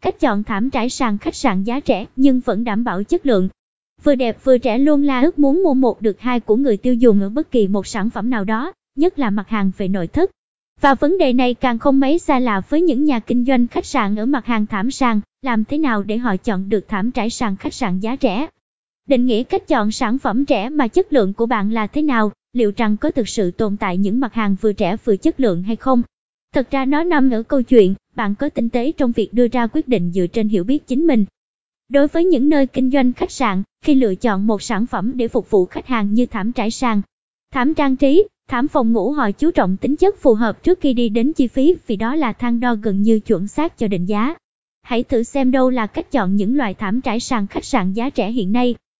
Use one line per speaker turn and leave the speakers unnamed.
Cách chọn thảm trải sàn khách sạn giá rẻ nhưng vẫn đảm bảo chất lượng. Vừa đẹp vừa rẻ luôn là ước muốn mua một được hai của người tiêu dùng ở bất kỳ một sản phẩm nào đó, nhất là mặt hàng về nội thất. Và vấn đề này càng không mấy xa lạ với những nhà kinh doanh khách sạn ở mặt hàng thảm sàn, làm thế nào để họ chọn được thảm trải sàn khách sạn giá rẻ? Định nghĩa cách chọn sản phẩm rẻ mà chất lượng của bạn là thế nào? Liệu rằng có thực sự tồn tại những mặt hàng vừa rẻ vừa chất lượng hay không? Thật ra nó nằm ở câu chuyện, bạn có tinh tế trong việc đưa ra quyết định dựa trên hiểu biết chính mình. Đối với những nơi kinh doanh khách sạn, khi lựa chọn một sản phẩm để phục vụ khách hàng như thảm trải sàn, thảm trang trí, thảm phòng ngủ, họ chú trọng tính chất phù hợp trước khi đi đến chi phí, vì đó là thang đo gần như chuẩn xác cho định giá. Hãy thử xem đâu là cách chọn những loại thảm trải sàn khách sạn giá rẻ hiện nay.